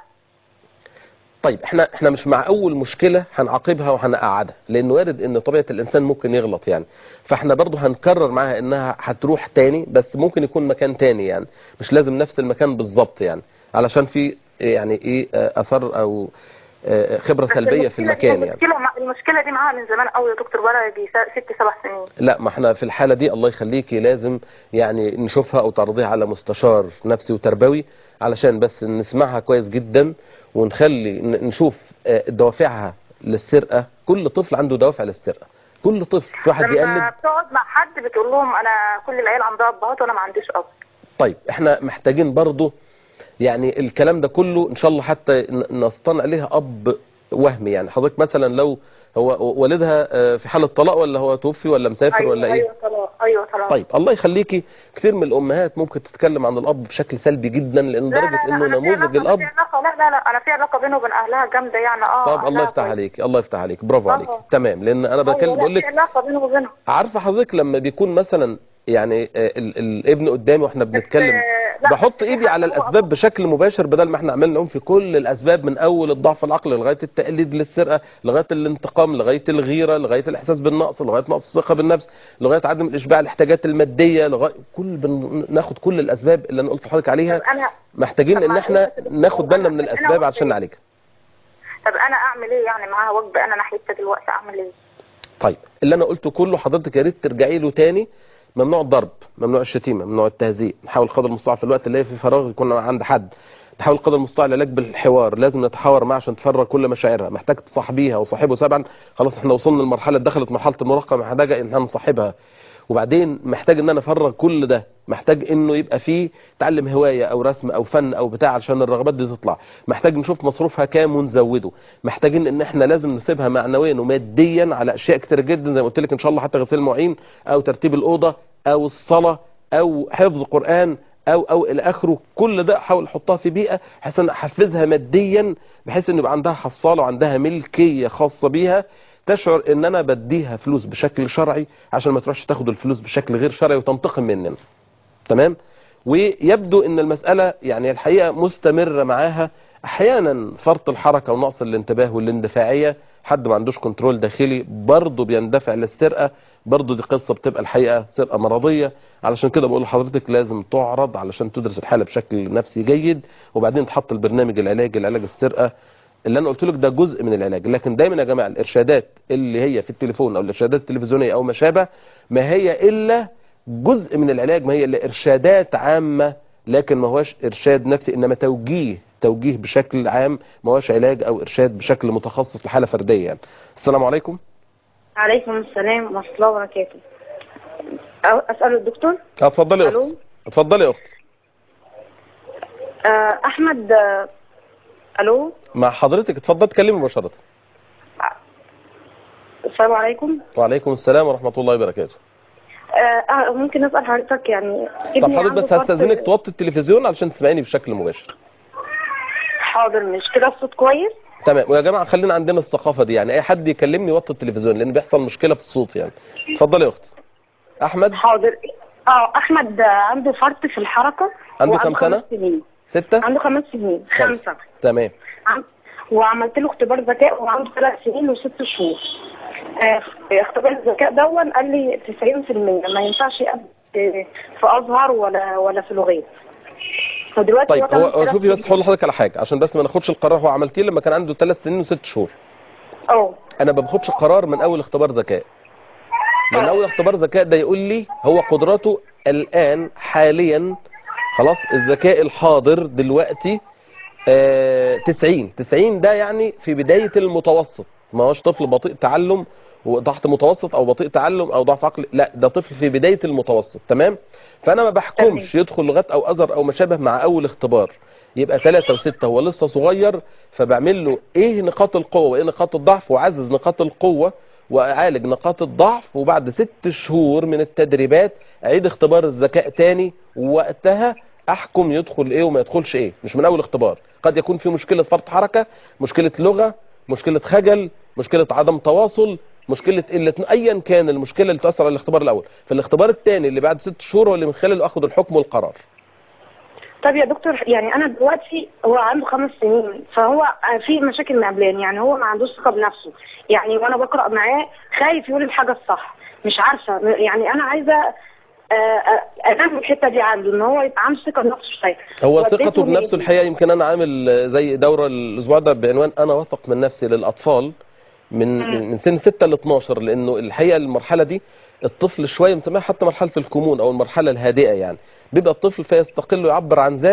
طيب احنا مش مع اول مشكلة هنعاقبها وهنقعدها، لان وارد ان طبيعة الانسان ممكن يغلط يعني. فاحنا برضو هنكرر معاها انها هتروح تاني، بس ممكن يكون مكان تاني يعني، مش لازم نفس المكان بالظبط يعني، علشان في يعني ايه اثر او خبرة سلبية في المكان يعني. المشكلة دي معاها من زمان قوي يا دكتور، بقى يجي 6 7 سنين. لا، ما احنا في الحالة دي الله يخليكي لازم يعني نشوفها او تعرضيها على مستشار نفسي وتربوي، علشان بس نسمعها كويس جدا ونخلي نشوف دوافعها للسرقه. كل طفل عنده دوافع للسرقه، كل طفل. في واحد لما بيقلد. بتقعد مع حد بتقول لهم انا كل العيال عندها ابهات وانا ما عنديش اب. طيب احنا محتاجين برضو يعني الكلام ده كله ان شاء الله حتى نصطنع ليها اب وهمي. يعني حضرتك مثلا لو هو والدها في حالة طلاق، ولا هو توفي، ولا مسافر، أيوة ولا ايه؟ ايوه طلاق. ايوه طلاق. طيب الله يخليكي، كثير من الامهات ممكن تتكلم عن الاب بشكل سلبي جدا، لان لا درجة لا لا انه انا في نموذج علاقه، الاب. لا انا في علاقه بينه وبين اهلها جامده يعني. طب الله أهلها يفتح كويس. عليك، الله يفتح عليك، برافو عليك. تمام، لان انا ايوه لا بقول في لك، علاقه بينه وبينها. عارفه حضرتك لما بيكون مثلا يعني الابن قدامي واحنا بنتكلم، لا بحط في ايدي حد على هو الاسباب بشكل مباشر، بدل ما احنا عمالين نقوم في كل الاسباب، من اول الضعف العقلي لغايه التقليد للسرقه، لغايه الانتقام، لغايه الغيره، لغايه الاحساس بالنقص، لغايه نقص الثقه بالنفس، لغايه عدم الاشباع الاحتياجات الماديه، لغايه ناخد كل الاسباب اللي انا قلت لحضرتك عليها. محتاجين ان احنا ناخد بالنا من الاسباب عشان نعالجها. طب انا اعمل ايه يعني معاها وجبه انا ناحيتها دلوقتي اعمل ايه؟ طيب اللي انا قلته كله حضرتك يا ريت ترجعي له تاني. ممنوع الضرب، ممنوع الشتيمه، ممنوع التهزيء. نحاول قدر المستطاع في الوقت اللي هي في فراغ يكون عند حد، نحاول قدر المستطاع العلاج بالحوار. لازم نتحاور معها عشان تفرغ كل مشاعرها. محتاج تصاحبيها وصاحبه سبعا. خلاص احنا وصلنا لمرحله، دخلت مرحله المراهقه، محتاجه ان احنا نصاحبها. وبعدين محتاج ان انا افرغ كل ده، محتاج انه يبقى فيه تعلم هوايه او رسم او فن او بتاع علشان الرغبات دي تطلع. محتاج نشوف مصروفها كام ونزوده. محتاجين ان احنا لازم نسيبها معنويا وماديا على اشياء كتير جدا، زي ما قلت لك ان شاء الله، حتى غسيل المواعين او ترتيب الاوضه او الصلاه او حفظ قران او الى اخره. كل ده احاول احطها في بيئه بحيث ان احفزها ماديا، بحيث ان يبقى عندها حصاله وعندها ملكيه خاصه بيها، تشعر ان انا بديها فلوس بشكل شرعي عشان ما تروحش تاخد الفلوس بشكل غير شرعي وتنتقم مننا. تمام. ويبدو ان المسألة يعني الحقيقة مستمرة معاها. احيانا فرط الحركة ونقص الانتباه والاندفاعية، حد ما عندوش كنترول داخلي برضه بيندفع للسرقة. برضه دي قصة بتبقى الحقيقة سرقة مرضية. علشان كده بقول لحضرتك لازم تعرض علشان تدرس الحالة بشكل نفسي جيد، وبعدين تحط البرنامج العلاج السرقة اللي انا قلت لك. ده جزء من العلاج. لكن دايما يا جماعه الارشادات اللي هي في التليفون او الارشادات التلفزيونيه او ما شابه، ما هي الا جزء من العلاج. ما هي الا ارشادات عامه، لكن ما هوش ارشاد نفسي، انما توجيه بشكل عام، ما هوش علاج او ارشاد بشكل متخصص لحاله فرديه يعني. السلام عليكم. عليكم السلام ورحمه الله وبركاته. اسال الدكتور. اتفضلي يا اختي. اتفضلي يا اختي. احمد. الو. مع حضرتك، اتفضل اتكلمي مباشره. السلام عليكم. وعليكم السلام ورحمه الله وبركاته. ممكن اسال حضرتك يعني طب حضرتك بس هستاذنك توطي التلفزيون علشان تسمعيني بشكل مباشر. حاضر. مش كده الصوت كويس؟ تمام. ويا جماعه خلينا عندنا الثقافه دي، يعني اي حد يكلمني يوطي التلفزيون لان بيحصل مشكله في الصوت يعني. اتفضلي يا اختي. احمد. حاضر. احمد عنده فرط في الحركه. عنده كام سنه؟ 5 سنين. 6. عنده 5 سنين. 5. تمام. وعملت له اختبار ذكاء وعنده 3 سنين و6 شهور. اختبار الذكاء دون قال لي 90%، ما ينفعش يقبل في ازهر ولا في لغات. ودلوقتي طيب هو شوفي بس هقول لحضرتك على حاجه عشان بس ما ناخدش القرار. هو عملتيه لما كان عنده 3 سنين و6 شهور. انا ما باخدش قرار من اول اختبار ذكاء، لان اول اختبار ذكاء ده يقول لي هو قدراته الان حاليا. خلاص الذكاء الحاضر دلوقتي 90 ده يعني في بداية المتوسط. ما هوش طفل بطيء تعلم وتحت متوسط او بطيء تعلم او ضعف عقلي، لا ده طفل في بداية المتوسط. تمام. فانا ما بحكمش يدخل لغات او ازهر او ما شابه مع اول اختبار. يبقى 3 و6 هو لسه صغير، فبعمل له ايه نقاط القوة وايه نقاط الضعف، واعزز نقاط القوة واعالج نقاط الضعف. وبعد 6 شهور من التدريبات اعيد اختبار الذكاء تاني، ووقتها احكم يدخل ايه وما يدخلش ايه، مش من اول اختبار. قد يكون في مشكلة فرط حركة، مشكلة لغة، مشكلة خجل، مشكلة عدم تواصل، مشكلة قلة، ايا كان المشكلة اللي تأثر على الاختبار الاول. فالاختبار الثاني اللي بعد 6 شهور هو اللي من خلاله اخذ الحكم والقرار. طب يا دكتور يعني انا دلوقتي هو عنده 5 سنين، فهو في مشاكل مقابلاني، يعني هو ما عندوش ثقة بنفسه، يعني وانا بقرأ معاه خايف يقول الحاجة الصح، مش عارفة. يعني انا عايزة انمي الحته دي عنده، ان هو يبقى عنده ثقه بنفسه شويه. هو ثقته بنفسه الحقيقه يمكن انا عامل زي دوره الاسبوع ده بعنوان انا واثق من نفسي للاطفال من سن 6 ل 12، لانه الحقيقه المرحله دي الطفل شويه مسميها حتى مرحله الكمون او المرحله الهادئه. يعني بيبقى الطفل فيستقل ويعبر عن ذاته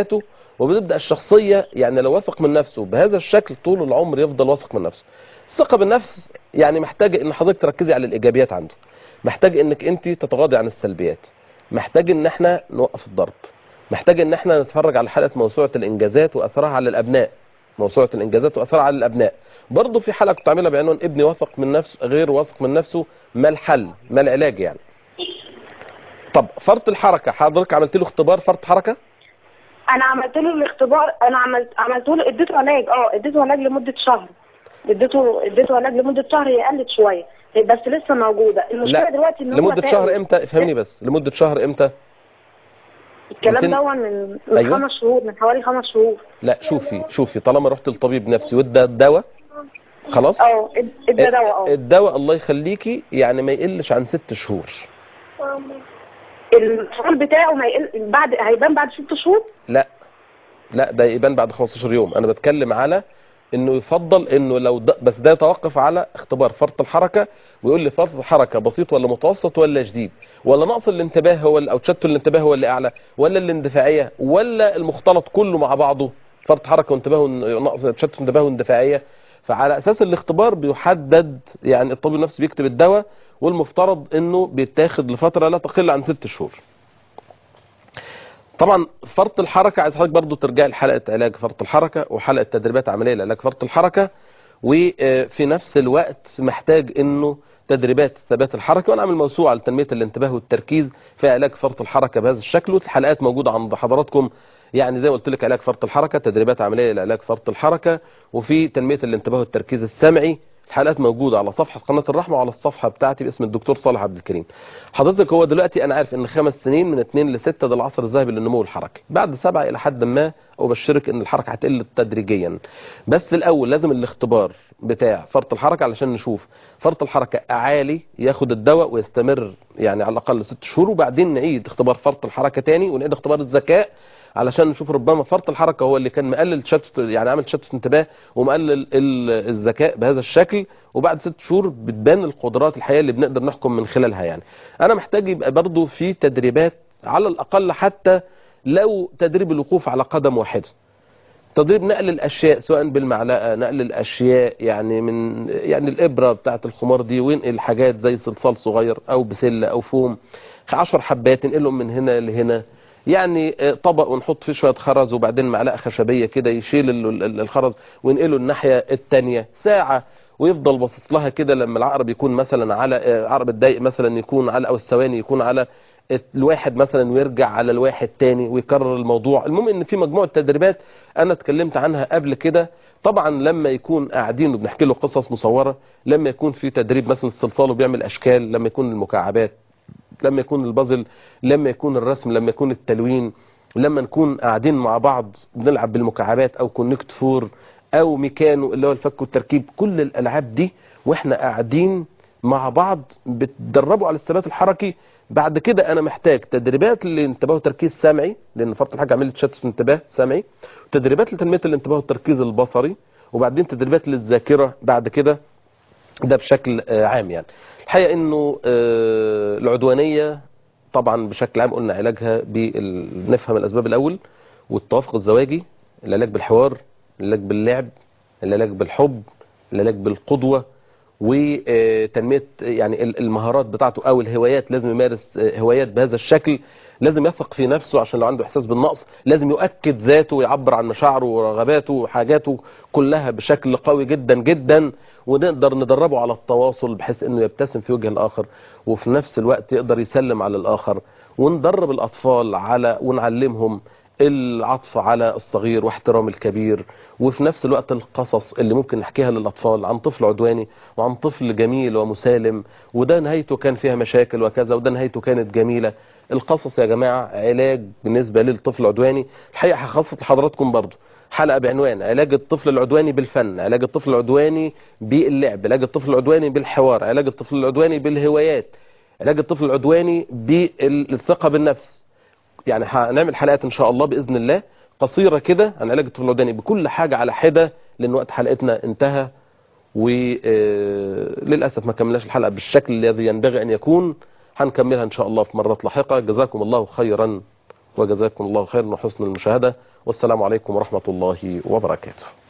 وبتبدأ الشخصية يعني لو واثق من نفسه بهذا الشكل طول العمر يفضل واثق من نفسه. الثقة بالنفس يعني محتاجة ان حضرتك تركزي على الايجابيات عنده، محتاج انك انت تتغاضي عن السلبيات، محتاج ان احنا نوقف الضرب، محتاج ان احنا نتفرج على حلقة موسوعة الانجازات واثرها على الابناء، موسوعة الانجازات واثرها على الابناء. برضه في حلقة كنت عاملها بعنوان ابني واثق من نفسه غير واثق من نفسه، ما الحل ما العلاج يعني. طب فرط الحركة، حضرتك عملت له اختبار فرط حركة؟ انا عملت له الاختبار، انا عملته له، اديته علاج، اديته علاج لمده شهر، اديته علاج لمده شهر، هي قلت شويه بس لسه موجوده. المشكله دلوقتي ان هو لمدة شهر امتى؟ افهمني بس، لمدة شهر امتى؟ الكلام ده من أيوة؟ 5 شهور، من حوالي 5 شهور. لا شوفي طالما رحت لطبيب نفسي وادى الدواء خلاص، ادى دواء، الدواء الله يخليكي يعني ما يقلش عن 6 شهور. الفعل بتاعه ما يقل هيبان بعد 6 شهور؟ لا ده يبان بعد 15 يوم. انا بتكلم على انه يفضل انه لو بس ده يتوقف على اختبار فرط الحركة، ويقول لي فرط الحركة بسيط ولا متوسط ولا شديد، ولا نقص الانتباه هو او تشتت الانتباه هو اللي اعلى، ولا الاندفاعية، ولا المختلط كله مع بعضه، فرط حركة وانتباه ونقص تشتت انتباه واندفاعية. فعلى اساس الاختبار بيحدد، يعني الطبيب النفسي بيكتب الدواء، والمفترض انه بيتاخد لفترة لا تقل عن 6 شهور. طبعا فرط الحركة عايز حضرتك برضو ترجع لحلقة علاج فرط الحركة وحلقة تدريبات عملية لعلاج فرط الحركة، وفي نفس الوقت محتاج انه تدريبات ثبات الحركة، وانا عامل موسوعة لتنمية الانتباه والتركيز في علاج فرط الحركة بهذا الشكل، والحلقات موجودة عند حضراتكم. يعني زي ما قلت لك علاج فرط الحركة، تدريبات عملية لعلاج فرط الحركة، وفي تنمية الانتباه والتركيز السمعي. الحلقات موجودة على صفحة قناة الرحمة وعلى الصفحة بتاعتي باسم الدكتور صالح عبد الكريم. حضرتك هو دلوقتي انا عارف ان 5 سنين من 2 ل6 ده العصر الذهبي للنمو الحركي، بعد 7 الى حد ما ابشرك ان الحركة هتقل تدريجيا، بس الاول لازم الاختبار بتاع فرط الحركة علشان نشوف فرط الحركة عالي ياخد الدواء ويستمر يعني على الاقل 6 شهور، وبعدين نعيد اختبار فرط الحركة تاني ونعيد اختبار الذكاء علشان نشوف ربما فرط الحركة هو اللي كان مقلل تشتت، يعني عامل تشتت انتباه ومقلل الذكاء بهذا الشكل، وبعد 6 شهور بتبان القدرات الحقيقية اللي بنقدر نحكم من خلالها. يعني انا محتاج يبقى برضو في تدريبات على الاقل، حتى لو تدريب الوقوف على قدم واحدة، تدريب نقل الاشياء سواء بالمعلقة، نقل الاشياء يعني من يعني الابرة بتاعت الخمار دي، وينقل حاجات زي صلصال صغير او بسلة او فوم 10 حبات ننقلهم من هنا لهنا، يعني طبق ونحط فيه شوية خرز وبعدين معلقة خشبية كده يشيل الخرز وينقله الناحية التانية ساعة، ويفضل باصص لها كده لما العقرب يكون مثلا على عقرب الدقيق مثلا يكون على، او الثواني يكون على الواحد مثلا، ويرجع على الواحد تاني ويكرر الموضوع. المهم ان في مجموعة تدريبات انا اتكلمت عنها قبل كده. طبعا لما يكون قاعدين وبنحكي له قصص مصورة، لما يكون في تدريب مثلا الصلصال وبيعمل اشكال، لما يكون المكعبات، لما يكون البازل، لما يكون الرسم، لما يكون التلوين، لما نكون قاعدين مع بعض بنلعب بالمكعبات او كونكت فور او ميكانو اللي هو الفك والتركيب، كل الالعاب دي واحنا قاعدين مع بعض بتدربوا على الثبات الحركي. بعد كده انا محتاج تدريبات للانتباه والتركيز سمعي، لان فرط الحركه عمليه تشتت انتباه سمعي، تدريبات لتنميه الانتباه والتركيز البصري، وبعدين تدريبات للذاكره بعد كده، ده بشكل عام. يعني الحقيقه انه العدوانيه طبعا بشكل عام قلنا علاجها نفهم الاسباب الاول، والتوافق الزواجي، العلاج بالحوار، العلاج باللعب، العلاج بالحب، العلاج بالقدوه، وتنميه يعني المهارات بتاعته او الهوايات، لازم يمارس هوايات بهذا الشكل، لازم يثق في نفسه عشان لو عنده احساس بالنقص لازم يؤكد ذاته ويعبر عن مشاعره ورغباته وحاجاته كلها بشكل قوي جدا جدا، ونقدر ندربه على التواصل بحيث انه يبتسم في وجه الاخر وفي نفس الوقت يقدر يسلم على الاخر، وندرب الاطفال على ونعلمهم العطف على الصغير واحترام الكبير، وفي نفس الوقت القصص اللي ممكن نحكيها للأطفال عن طفل عدواني وعن طفل جميل ومسالم وده نهايته كان فيها مشاكل وكذا وده نهايته كانت جميلة. القصص يا جماعة علاج بالنسبة للطفل العدواني. الحقيقة هخصص لحضراتكم برضو حلقة بعنوان علاج الطفل العدواني بالفن، علاج الطفل العدواني باللعب، علاج الطفل العدواني بالحوار، علاج الطفل العدواني بالهوايات، علاج الطفل العدواني بالثقة بالنفس. يعني هنعمل حلقات ان شاء الله باذن الله قصيره كده عن علاج الطفل العدواني بكل حاجه على حده، لان وقت حلقتنا انتهى وللاسف ما كملناش الحلقه بالشكل الذي ينبغي ان يكون. هنكملها ان شاء الله في مرات لاحقه. جزاكم الله خيرا وجزاكم الله خيرا وحسن المشاهدة، والسلام عليكم ورحمة الله وبركاته.